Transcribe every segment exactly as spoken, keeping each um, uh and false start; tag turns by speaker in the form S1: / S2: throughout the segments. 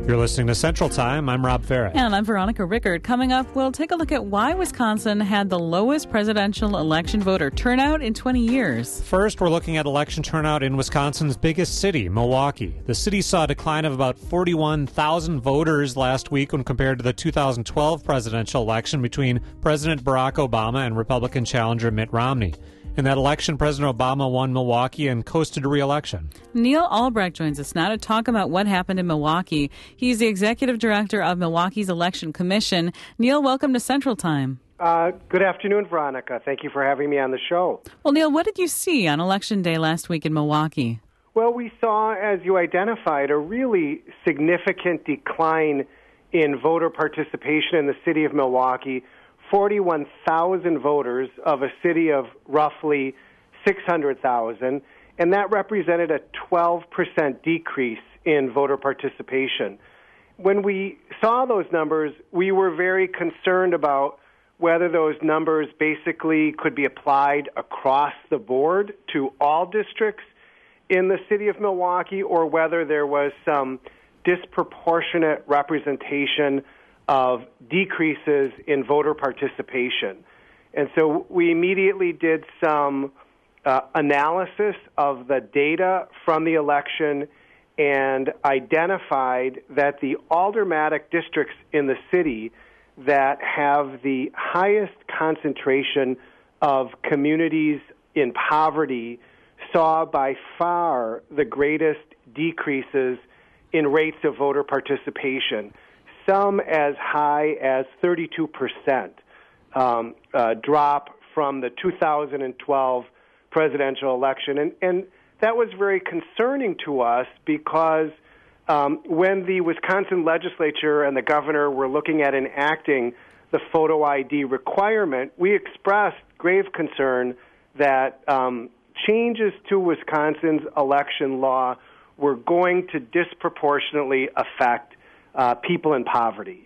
S1: You're listening to Central Time. I'm Rob Farrett.
S2: And I'm Veronica Rickard. Coming up, we'll take a look at why Wisconsin had the lowest presidential election voter turnout in twenty years.
S1: First, we're looking at election turnout in Wisconsin's biggest city, Milwaukee. The city saw a decline of about forty-one thousand voters last week when compared to the two thousand twelve presidential election between President Barack Obama and Republican challenger Mitt Romney. In that election, President Obama won Milwaukee and coasted to re-election.
S2: Neil Albrecht joins us now to talk about what happened in Milwaukee. He's the executive director of Milwaukee's Election Commission. Neil, welcome to Central Time.
S3: Uh, good afternoon, Veronica. Thank you for having me on the show.
S2: Well, Neil, what did you see on Election Day last week in Milwaukee?
S3: Well, we saw, as you identified, a really significant decline in voter participation in the city of Milwaukee. forty-one thousand voters of a city of roughly six hundred thousand, and that represented a twelve percent decrease in voter participation. When we saw those numbers, we were very concerned about whether those numbers basically could be applied across the board to all districts in the city of Milwaukee, or whether there was some disproportionate representation of decreases in voter participation. And so we immediately did some uh, analysis of the data from the election and identified that the aldermanic districts in the city that have the highest concentration of communities in poverty saw by far the greatest decreases in rates of voter participation. Some as high as thirty-two percent um, uh, drop from the two thousand twelve presidential election. And, and that was very concerning to us because um, when the Wisconsin legislature and the governor were looking at enacting the photo I D requirement, we expressed grave concern that um, changes to Wisconsin's election law were going to disproportionately affect Uh, people in poverty.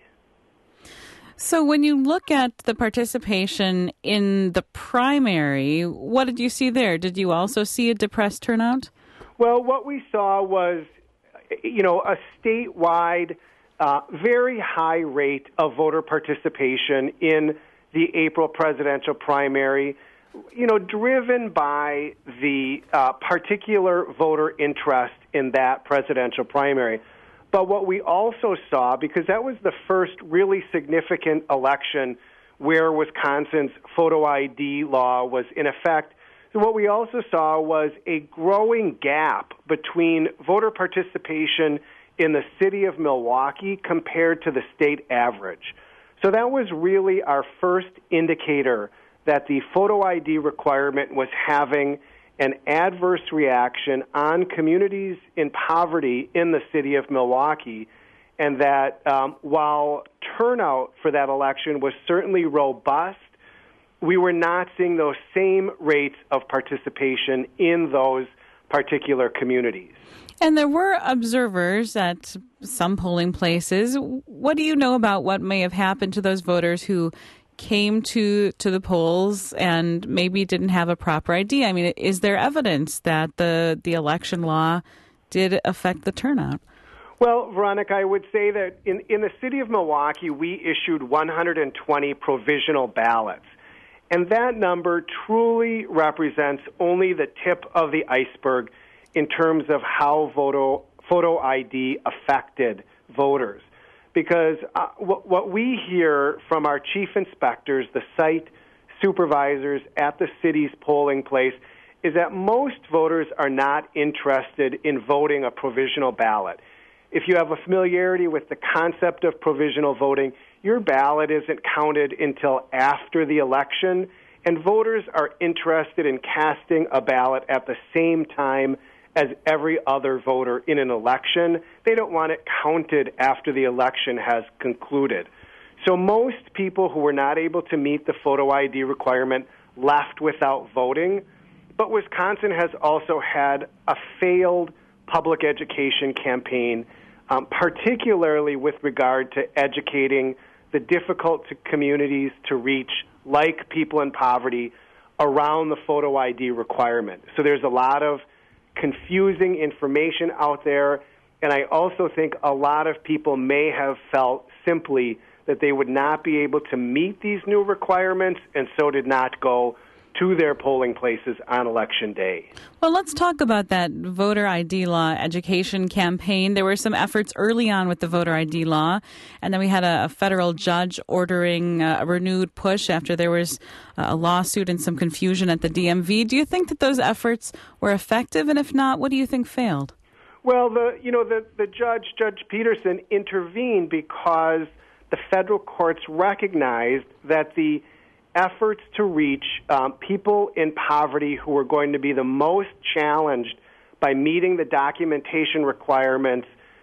S2: So when you look at the participation in the primary, what did you see there? Did you also see a depressed turnout?
S3: Well, what we saw was, you know, a statewide, uh, very high rate of voter participation in the April presidential primary, you know, driven by the uh, particular voter interest in that presidential primary. But what we also saw, because that was the first really significant election where Wisconsin's photo I D law was in effect, what we also saw was a growing gap between voter participation in the city of Milwaukee compared to the state average. So that was really our first indicator that the photo I D requirement was having an adverse reaction on communities in poverty in the city of Milwaukee, and that um, while turnout for that election was certainly robust, we were not seeing those same rates of participation in those particular communities.
S2: And there were observers at some polling places. What do you know about what may have happened to those voters who came to to the polls and maybe didn't have a proper I D? I mean, is there evidence that the, the election law did affect the turnout?
S3: Well, Veronica, I would say that in, in the city of Milwaukee, we issued one hundred twenty provisional ballots. And that number truly represents only the tip of the iceberg in terms of how photo, photo I D affected voters. Because uh, what, what we hear from our chief inspectors, the site supervisors at the city's polling place, is that most voters are not interested in voting a provisional ballot. If you have a familiarity with the concept of provisional voting, your ballot isn't counted until after the election, and voters are interested in casting a ballot at the same time as every other voter in an election. They don't want it counted after the election has concluded. So most people who were not able to meet the photo I D requirement left without voting. But Wisconsin has also had a failed public education campaign, um, particularly with regard to educating the difficult to communities to reach, like people in poverty, around the photo I D requirement. So there's a lot of confusing information out there, And I also think a lot of people may have felt simply that they would not be able to meet these new requirements and so did not go to their polling places on Election Day.
S2: Well, let's talk about that voter I D law education campaign. There were some efforts early on with the voter I D law, and then we had a, a federal judge ordering a renewed push after there was a lawsuit and some confusion at the D M V. Do you think that those efforts were effective? And if not, what do you think failed?
S3: Well, the you know the, the judge, Judge Peterson, intervened because the federal courts recognized that the efforts to reach um, people in poverty who were going to be the most challenged by meeting the documentation requirements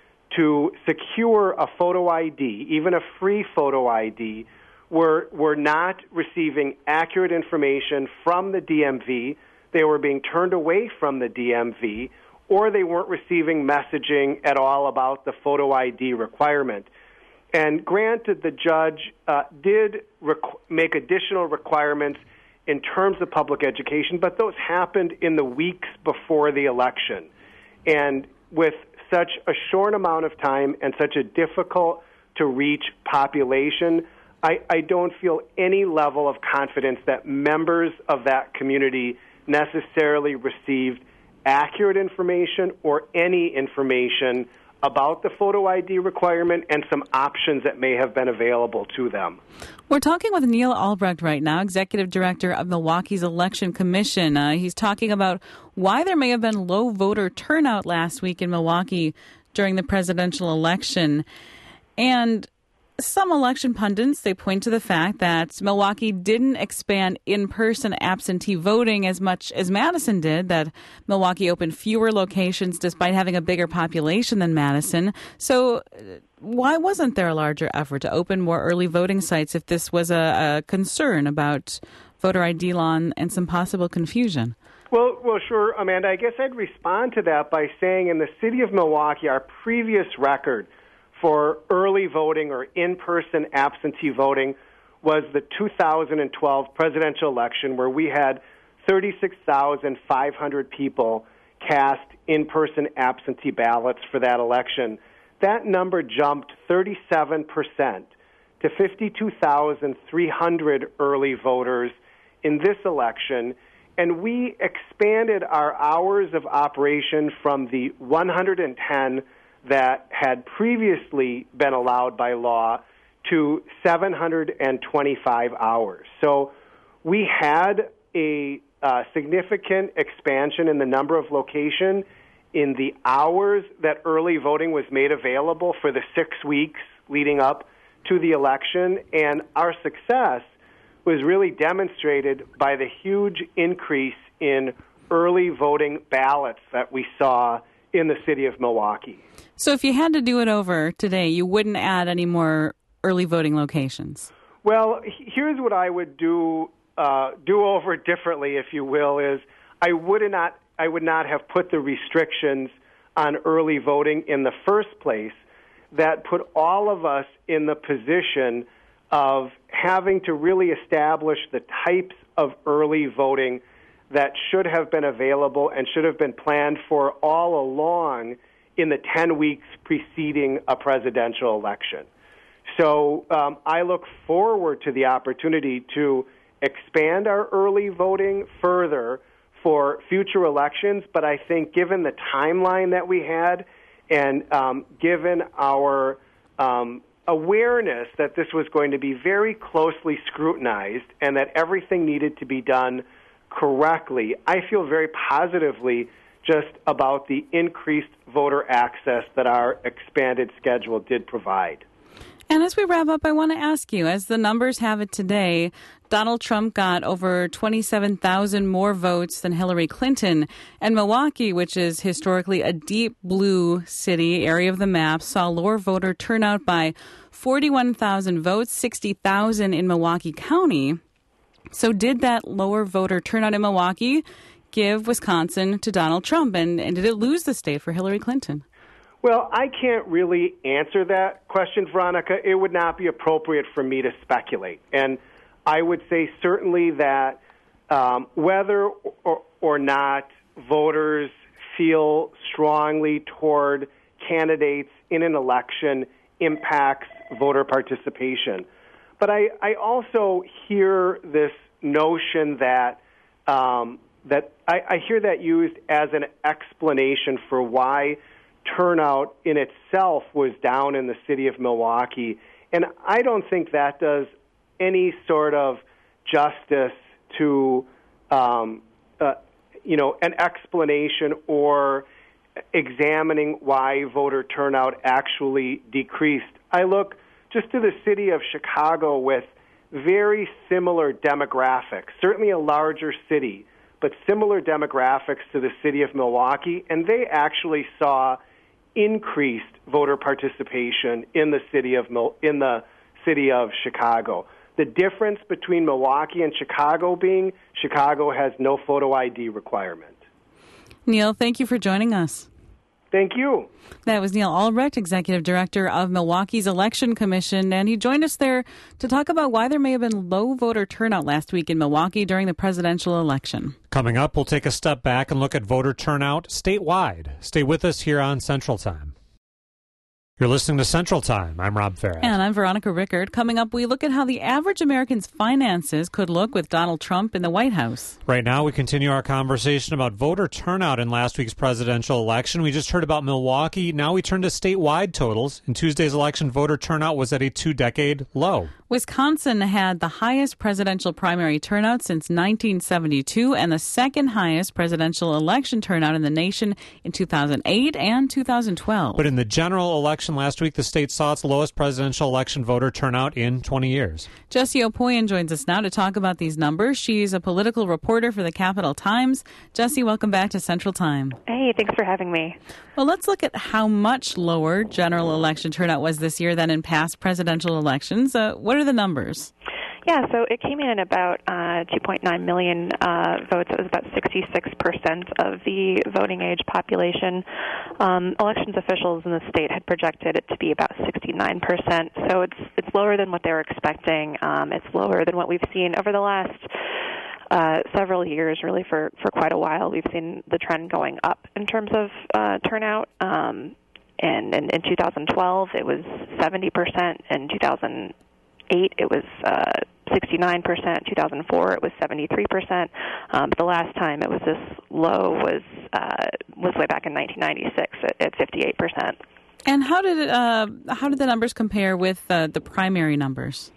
S3: to secure a photo I D, even a free photo I D, were were not receiving accurate information from the D M V. They were being turned away from the D M V, or they weren't receiving messaging at all about the photo I D requirement. And granted, the judge uh, did requ- make additional requirements in terms of public education, but those happened in the weeks before the election. And with such a short amount of time and such a difficult-to-reach population, I, I don't feel any level of confidence that members of that community necessarily received accurate information or any information about the photo I D requirement and some options that may have been available to them.
S2: We're talking with Neil Albrecht right now, Executive Director of Milwaukee's Election Commission. Uh, he's talking about why there may have been low voter turnout last week in Milwaukee during the presidential election. And some election pundits, they point to the fact that Milwaukee didn't expand in-person absentee voting as much as Madison did, that Milwaukee opened fewer locations despite having a bigger population than Madison. So why wasn't there a larger effort to open more early voting sites if this was a, a concern about voter I D law and, and some possible confusion?
S3: Well, well, sure, Amanda. I guess I'd respond to that by saying in the city of Milwaukee, our previous record for early voting or in-person absentee voting was the two thousand twelve presidential election, where we had thirty-six thousand five hundred people cast in-person absentee ballots for that election. That number jumped thirty-seven percent to fifty-two thousand three hundred early voters in this election, and we expanded our hours of operation from the one hundred ten that had previously been allowed by law to seven hundred twenty-five hours. So we had a uh, significant expansion in the number of location in the hours that early voting was made available for the six weeks leading up to the election, and our success was really demonstrated by the huge increase in early voting ballots that we saw in the city of Milwaukee.
S2: So if you had to do it over today, you wouldn't add any more early voting locations?
S3: Well, here's what I would do uh, do over differently, if you will, is I would not I would not have put the restrictions on early voting in the first place that put all of us in the position of having to really establish the types of early voting that should have been available and should have been planned for all along in the ten weeks preceding a presidential election. So um, I look forward to the opportunity to expand our early voting further for future elections, but I think given the timeline that we had and um, given our um, awareness that this was going to be very closely scrutinized and that everything needed to be done correctly, I feel very positively just about the increased voter access that our expanded schedule did provide.
S2: And as we wrap up, I want to ask you, as the numbers have it today, Donald Trump got over twenty-seven thousand more votes than Hillary Clinton. And Milwaukee, which is historically a deep blue city, area of the map, saw lower voter turnout by forty-one thousand votes, sixty thousand in Milwaukee County. So did that lower voter turnout in Milwaukee give Wisconsin to Donald Trump? And, and did it lose the state for Hillary Clinton?
S3: Well, I can't really answer that question, Veronica. It would not be appropriate for me to speculate. And I would say certainly that um, whether or, or not voters feel strongly toward candidates in an election impacts voter participation. But I, I also hear this notion that um, that I, I hear that used as an explanation for why turnout in itself was down in the city of Milwaukee. And I don't think that does any sort of justice to, um, uh, you know, an explanation or examining why voter turnout actually decreased. I look just to the city of Chicago with very similar demographics, certainly a larger city, but similar demographics to the city of Milwaukee, and they actually saw increased voter participation in the city of Mil- in the city of Chicago. The difference between Milwaukee and Chicago being Chicago has no photo I D requirement.
S2: Neil, thank you for joining us.
S3: Thank you.
S2: That was Neil Albrecht, Executive Director of Milwaukee's Election Commission, and he joined us there to talk about why there may have been low voter turnout last week in Milwaukee during the presidential election.
S1: Coming up, we'll take a step back and look at voter turnout statewide. Stay with us here on Central Time. You're listening to Central Time. I'm Rob Farrett.
S2: And I'm Veronica Rickard. Coming up, we look at how the average American's finances could look with Donald Trump in the White House.
S1: Right now, we continue our conversation about voter turnout in last week's presidential election. We just heard about Milwaukee. Now we turn to statewide totals. In Tuesday's election, voter turnout was at a two-decade low.
S2: Wisconsin had the highest presidential primary turnout since nineteen seventy-two and the second highest presidential election turnout in the nation in two thousand eight and two thousand twelve.
S1: But in the general election last week, the state saw its lowest presidential election voter turnout in twenty years.
S2: Jessie Opoyan joins us now to talk about these numbers. She's a political reporter for the Capital Times. Jessie, welcome back to Central Time.
S4: Hey, thanks for having me.
S2: Well, let's look at how much lower general election turnout was this year than in past presidential elections. Uh, what are the numbers?
S4: Yeah, so it came in at about uh, two point nine million uh, votes. It was about sixty-six percent of the voting age population. Um, elections officials in the state had projected it to be about sixty-nine percent. So it's it's lower than what they were expecting. Um, it's lower than what we've seen over the last uh, several years, really for, for quite a while. We've seen the trend going up in terms of uh, turnout. Um, and, and in two thousand twelve, it was seventy percent. In two thousand eight, it was uh, sixty-nine percent. two thousand four, it was seventy-three percent. Um, but the last time it was this low was uh, was way back in nineteen ninety-six at, at fifty-eight percent.
S2: And how did it, uh, how did the numbers compare with uh, the primary numbers?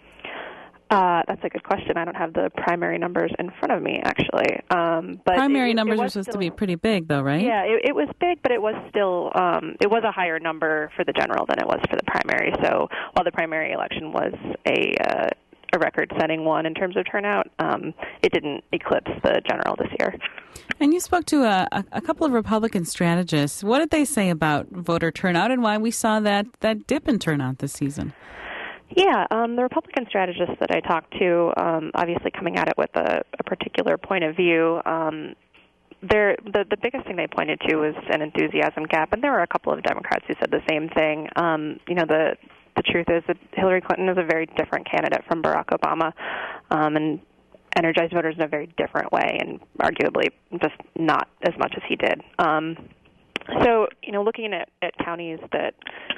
S4: Uh, that's a good question. I don't have the primary numbers in front of me, actually. Um, but
S2: primary
S4: it,
S2: numbers
S4: it
S2: are supposed
S4: still,
S2: to be pretty big, though, right?
S4: Yeah, it, it was big, but it was still um, it was a higher number for the general than it was for the primary. So while the primary election was a uh, a record-setting one in terms of turnout, um, it didn't eclipse the general this year.
S2: And you spoke to a, a couple of Republican strategists. What did they say about voter turnout and why we saw that, that dip in turnout this season?
S4: Yeah, um, the Republican strategists that I talked to, um, obviously coming at it with a, a particular point of view, um, the, the biggest thing they pointed to was an enthusiasm gap, and there were a couple of Democrats who said the same thing. Um, you know, the the truth is that Hillary Clinton is a very different candidate from Barack Obama, um, and energized voters in a very different way, and arguably just not as much as he did. Um, so, you know, looking at, at counties that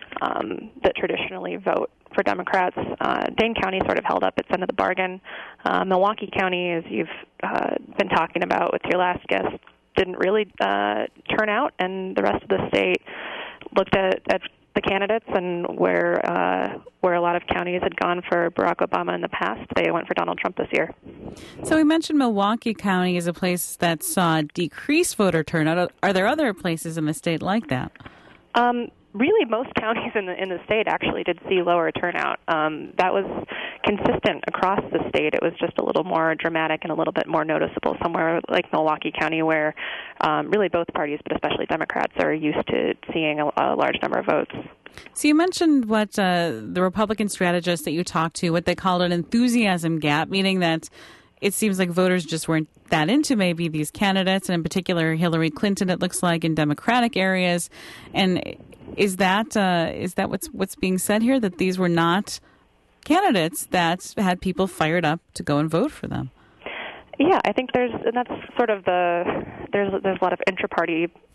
S4: um, that traditionally vote for Democrats, uh, Dane County sort of held up its end of the bargain. Uh, Milwaukee County, as you've uh, been talking about with your last guest, didn't really uh, turn out, and the rest of the state looked at, at the candidates and where uh, where a lot of counties had gone for Barack Obama in the past, they went for Donald Trump this year.
S2: So we mentioned Milwaukee County as a place that saw decreased voter turnout. Are there other places in the state like that?
S4: Um, really, most counties in the in the state actually did see lower turnout. Um, that was consistent across the state. It was just a little more dramatic and a little bit more noticeable somewhere like Milwaukee County, where um, really both parties, but especially Democrats, are used to seeing a, a large number of votes.
S2: So you mentioned what uh, the Republican strategists that you talked to, what they called an enthusiasm gap, meaning that it seems like voters just weren't that into maybe these candidates, and in particular Hillary Clinton, it looks like, in Democratic areas. And is that uh, is that what's what's being said here, that these were not candidates that had people fired up to go and vote for them?
S4: Yeah, I think there's, and that's sort of the, there's there's a lot of intra-party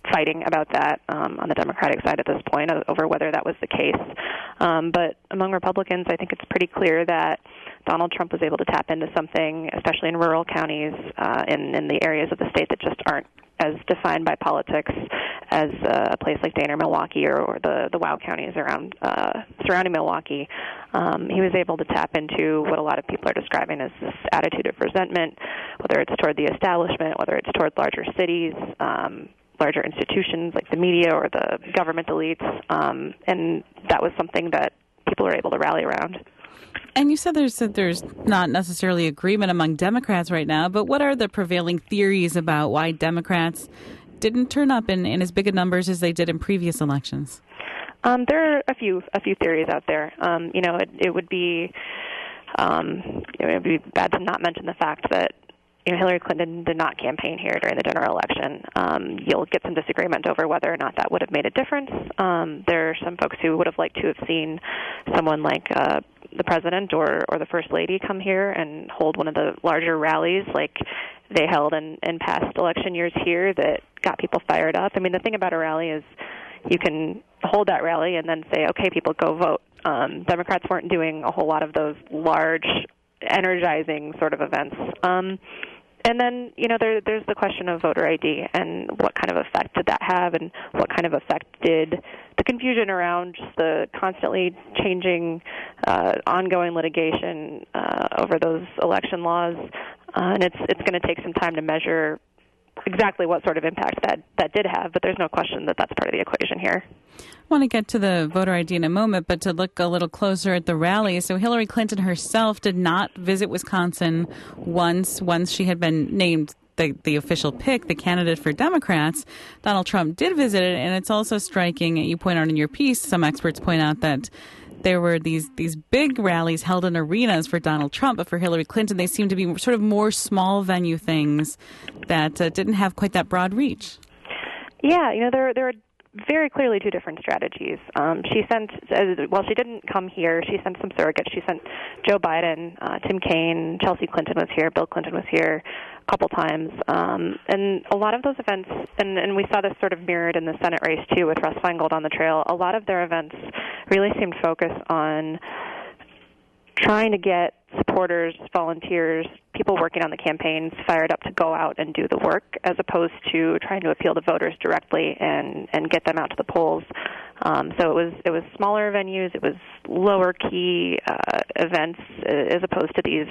S4: fighting about that um, on the Democratic side at this point over whether that was the case. Um, but among Republicans, I think it's pretty clear that Donald Trump was able to tap into something, especially in rural counties, uh, in, in the areas of the state that just aren't as defined by politics as uh, a place like Dane or Milwaukee or, or the, the WOW counties around uh, surrounding Milwaukee. Um, he was able to tap into what a lot of people are describing as this attitude of resentment, whether it's toward the establishment, whether it's toward larger cities, um, larger institutions like the media or the government elites, um, and that was something that people were able to rally around.
S2: And you said there's that there's not necessarily agreement among Democrats right now, but what are the prevailing theories about why Democrats didn't turn up in, in as big a numbers as they did in previous elections?
S4: Um, there are a few a few theories out there. Um, you know, it, it would be um, it would be bad to not mention the fact that you know, Hillary Clinton did not campaign here during the general election. Um, you'll get some disagreement over whether or not that would have made a difference. Um, there are some folks who would have liked to have seen someone like uh, the president or, or the first lady come here and hold one of the larger rallies like they held in, in past election years here that got people fired up. I mean, the thing about a rally is you can hold that rally and then say, okay, people, go vote. Um, Democrats weren't doing a whole lot of those large, energizing sort of events. Um, And then, you know, there, there's the question of voter I D and what kind of effect did that have and what kind of effect did the confusion around just the constantly changing, uh, ongoing litigation uh, over those election laws. Uh, and it's it's going to take some time to measure exactly what sort of impact that, that did have, but there's no question that that's part of the equation here.
S2: I want to get to the voter I D in a moment, but to look a little closer at the rally. So Hillary Clinton herself did not visit Wisconsin once, once she had been named the, the official pick, the candidate for Democrats. Donald Trump did visit it, and it's also striking, you point out in your piece, some experts point out that there were these these big rallies held in arenas for Donald Trump, but for Hillary Clinton, they seemed to be sort of more small venue things that uh, didn't have quite that broad reach.
S4: Yeah, you know, there there are very clearly two different strategies. Um, she sent, uh, well, she didn't come here. She sent some surrogates. She sent Joe Biden, uh, Tim Kaine, Chelsea Clinton was here, Bill Clinton was here a couple times. Um, and a lot of those events, and, and we saw this sort of mirrored in the Senate race, too, with Russ Feingold on the trail, a lot of their events really seemed focused on trying to get supporters, volunteers, people working on the campaigns fired up to go out and do the work as opposed to trying to appeal to voters directly and, and get them out to the polls. Um, so it was it was smaller venues, it was lower key uh, events as opposed to these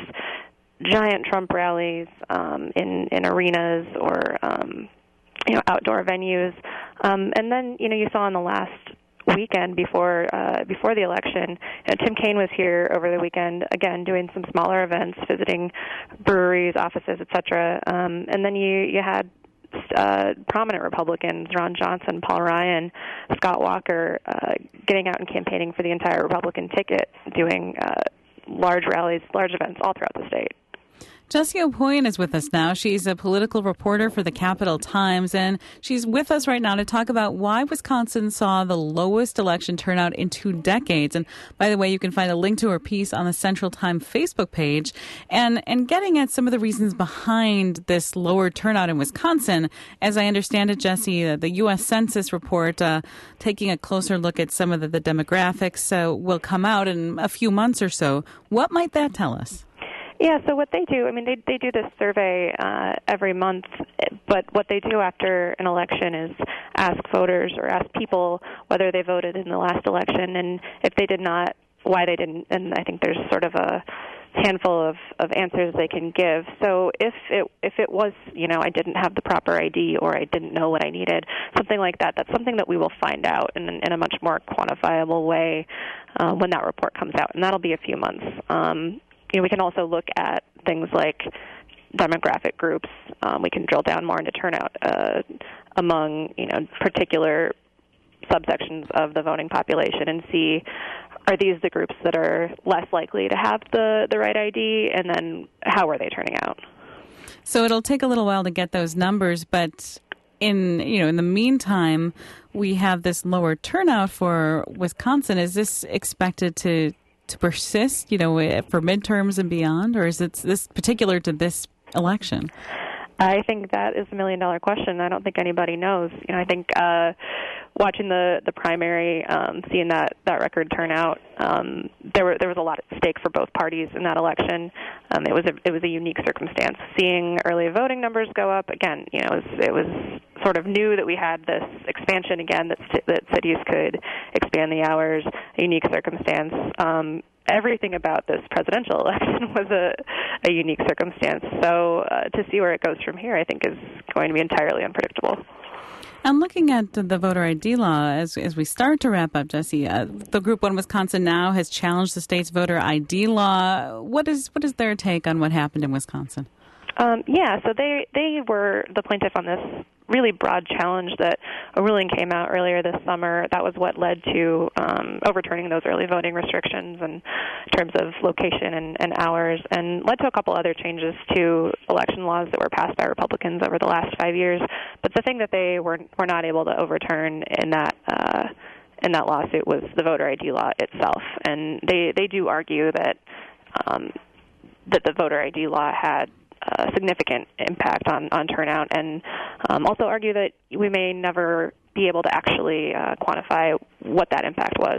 S4: giant Trump rallies um, in, in arenas or um, you know outdoor venues. Um, and then you know you saw in the last weekend before uh, before the election, you know, Tim Kaine was here over the weekend, again, doing some smaller events, visiting breweries, offices, et cetera. Um, and then you, you had uh, prominent Republicans, Ron Johnson, Paul Ryan, Scott Walker, uh, getting out and campaigning for the entire Republican ticket, doing uh, large rallies, large events all throughout the state.
S2: Jessie Aupoien is with us now. She's a political reporter for the Capital Times, and she's with us right now to talk about why Wisconsin saw the lowest election turnout in two decades. And by the way, you can find a link to her piece on the Central Time Facebook page. And, and getting at some of the reasons behind this lower turnout in Wisconsin, as I understand it, Jessie, uh, the U S Census report, uh, taking a closer look at some of the, the demographics, uh, will come out in a few months or so. What might that tell us?
S4: Yeah, so what they do, I mean, they they do this survey uh, every month, but what they do after an election is ask voters or ask people whether they voted in the last election, and if they did not, why they didn't. And I think there's sort of a handful of, of answers they can give. So if it if it was, you know, I didn't have the proper I D or I didn't know what I needed, something like that, that's something that we will find out in, in a much more quantifiable way uh, when that report comes out, and that'll be a few months. Um, You know, we can also look at things like demographic groups. Um, we can drill down more into turnout uh, among, you know, particular subsections of the voting population and see, are these the groups that are less likely to have the, the right I D, and then how are they turning out?
S2: So it'll take a little while to get those numbers, but in, you know, in the meantime, we have this lower turnout for Wisconsin. Is this expected to to persist, you know, for midterms and beyond, or is it this particular to this election?
S4: I think that is a million-dollar question. I don't think anybody knows. You know, I think uh, watching the the primary, um, seeing that, that record turnout, um, there were there was a lot at stake for both parties in that election. Um, it was a it was a unique circumstance. Seeing early voting numbers go up again, you know, it was, it was sort of new that we had this expansion again, that that cities could expand the hours. A unique circumstance. Um, Everything about this presidential election was a, a unique circumstance. So uh, to see where it goes from here, I think, is going to be entirely unpredictable.
S2: And looking at the voter I D law, as as we start to wrap up, Jesse, uh, the Group One Wisconsin Now has challenged the state's voter I D law. What is what is their take on what happened in Wisconsin?
S4: Um, yeah, so they they were the plaintiff on this really broad challenge that a ruling came out earlier this summer. That was what led to um, overturning those early voting restrictions in terms of location and, and hours, and led to a couple other changes to election laws that were passed by Republicans over the last five years. But the thing that they were were not able to overturn in that uh, in that lawsuit was the voter I D law itself. And they, they do argue that um, that the voter I D law had a significant impact on, on turnout, and um, also argue that we may never be able to actually uh, quantify what that impact was.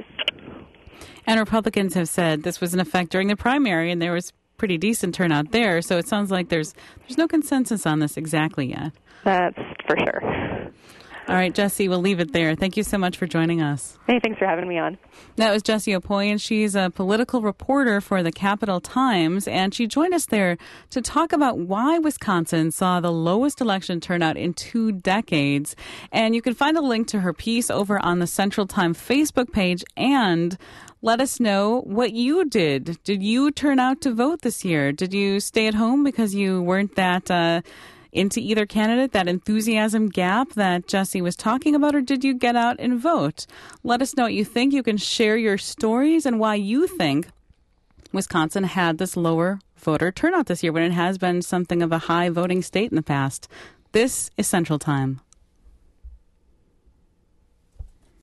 S2: And Republicans have said this was in effect during the primary, and there was pretty decent turnout there, so it sounds like there's there's no consensus on this exactly yet.
S4: That's for sure.
S2: All right, Jesse, we'll leave it there. Thank you so much for joining us.
S4: Hey, thanks for having me on.
S2: That was Jessie Opoyan. She's a political reporter for the Capital Times, and she joined us there to talk about why Wisconsin saw the lowest election turnout in two decades. And you can find a link to her piece over on the Central Time Facebook page, and let us know what you did. Did you turn out to vote this year? Did you stay at home because you weren't that uh, into either candidate, that enthusiasm gap that Jesse was talking about, or did you get out and vote? Let us know what you think. You can share your stories and why you think Wisconsin had this lower voter turnout this year when it has been something of a high voting state in the past. This is Central Time.